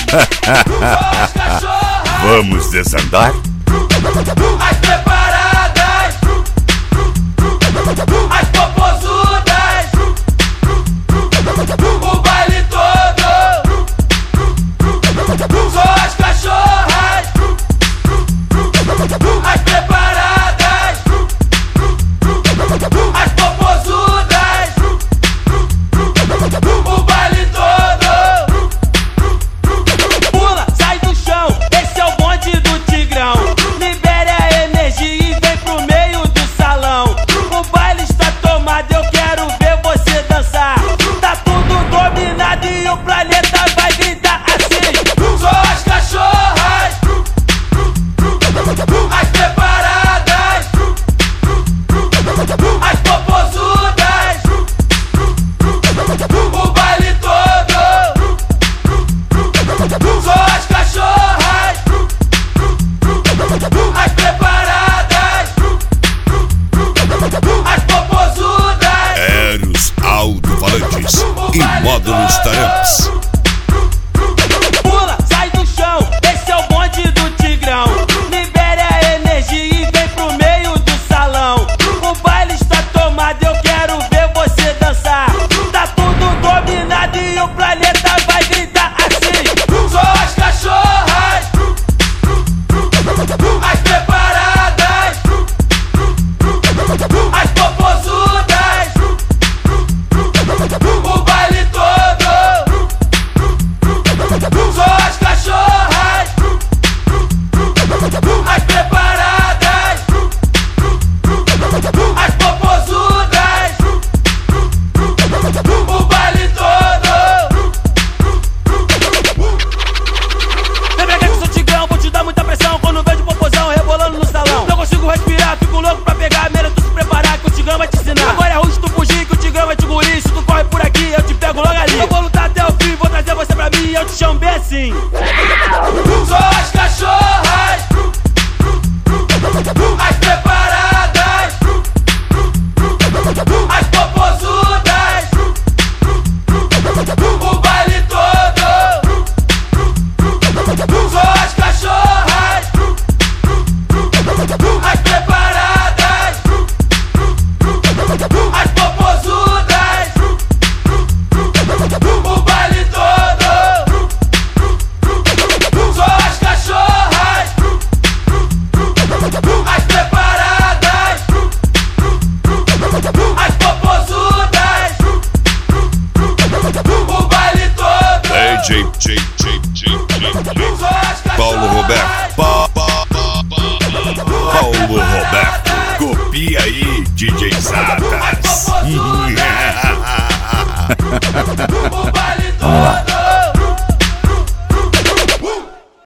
Vamos desandar? As preparadas, as popozudas, o baile todo, só as cachorras. As preparadas, as popozudas, o baile todo. Pula, sai do chão, esse é o bonde do Tigrão. Libere a energia e vem pro meio do salão. O baile está tomado, eu quero ver você dançar. Tá tudo dominado e o planeta vai gritar assim. Só as cachorras, as preparadas, as popozudas, o baile todo. Só as cachorras, as preparadas, as popozudas. Eros alto-falantes e módulos tarantes. Pula, sai do chão, esse é o bonde do Tigrão. Libere a energia e vem pro meio do salão. O baile está tomado, eu quero ver você dançar. Tá tudo dominado e o planeta vai gritar assim. Só as cachorras, as preparadas, as popozudas, o baile todo. Só as cachorras, as preparadas, as popozudas, o baile todo. Vem pra cá que eu sou Tigrão, vou te dar muita pressão. Quando vejo popozão rebolando no salão, não consigo respirar, fico louco pra pegar. Melhor tu se preparar que o Tigrão vai te ensinar. Agora é ruim se tu fugir que o Tigrão vai te engolir. Se tu corre por aqui, eu te pego logo ali. Eu vou lutar até o fim, vou trazer você pra mim e eu te chamo bem assim. Só as cachorras, as preparadas, as popozudas, o baile todo. Só as cachorras, as preparadas, as popozudas, o baile todo. Só as cachorras, as preparadas, as popozudas, o baile todo. Só as cachorras, Paulo Roberto. Paulo Roberto. Copia aí, DJ Zata.